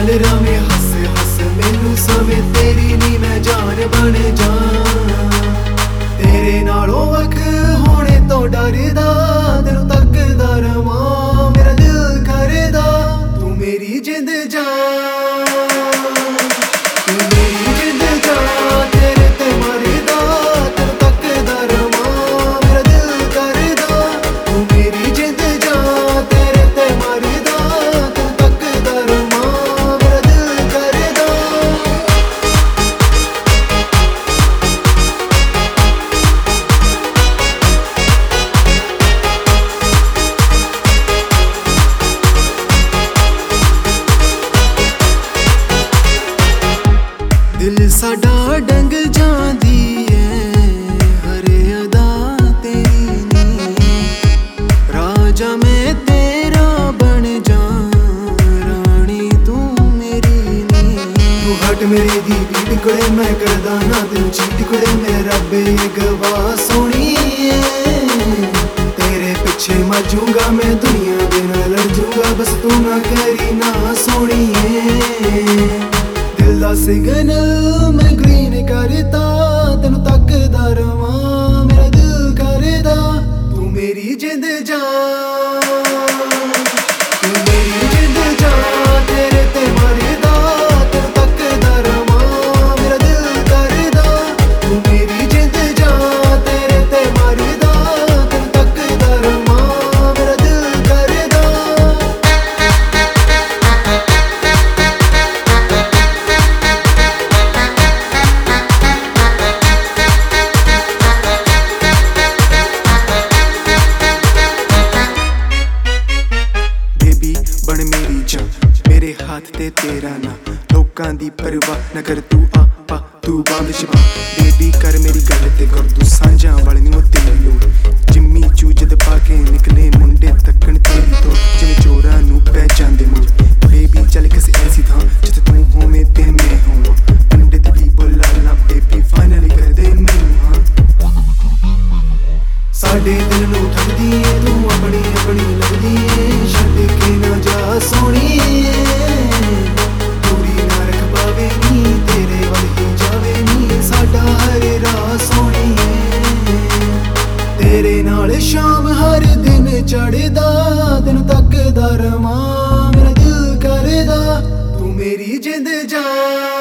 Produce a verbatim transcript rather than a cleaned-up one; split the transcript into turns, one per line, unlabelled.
नाल रवे हस हस मैनू सवे तेरी नी मैं जान बन जा तेरे नालों वख होने तो डरदा तेनू तकदा रवां मेरा दिल करदा तू मेरी जिंद जान तू मेरी जिंद जान तेरे ते मरदा तेनू तकदा रवां मेरा दिल करदा तू मेरी जिंद जान तेरे ते मरदा तेनू तकदा रवां मेरा दिल करदा दिल साडा डंग जांदी है हरे अदा तेरी नी राजा मैं तेरा बन जा रानी तू मेरी नी तू हट मेरी दी बीट कुड़े मैं करदा ना तेनू चीट कुड़े मैं रब्बे गवाह सोनी तेरे पीछे मर जाऊंगा मैं दुनिया दे नाल लड़ जाऊंगा बस तू ना करी ना सोनी दिल दा सिग्नल मैं ग्रीन करता तेनू तकदा रवां मेरा दिल करदा तू मेरी जिंद जान तू मेरी जिंद जान तेरे ते मरदा तेनू तकदा रवां मेरा दिल करदा तू मेरी जिंद जान तेरे ते मरदा तेनू तकदा रवां मेरा दिल करदा बन मेरी जान मेरे हाथ ते तेरा ना लोकां दी परवाह न कर तू आ पा तू बांध छपा बेबी कर मेरी गल ते कर तू सांझां वाली नी तेरी लोड़ जिम्मी चूजद पा के निकले मुंडे तक्कन तेरी तो जिवें चोरां नू पै जांदे मुझ बेबी चल किसी ऐसी थां जिथे तू होवें ते मैं होवां पंडित दी बुलाला बेबी फाइनली कर दे मैनू हां साडे दिल नू ठगदी ऐ तू अपनी अपनी लगदी ऐ छड्ड के ना जा सोहणीए दूरी ना रख पावे नी तेरे वल ही जावे नी साडा हर राह सोहणीए तेरे नाल शाम हर दिन चढ़दा तेनू तकदा रवां मेरा दिल करदा तू मेरी जिंद जान।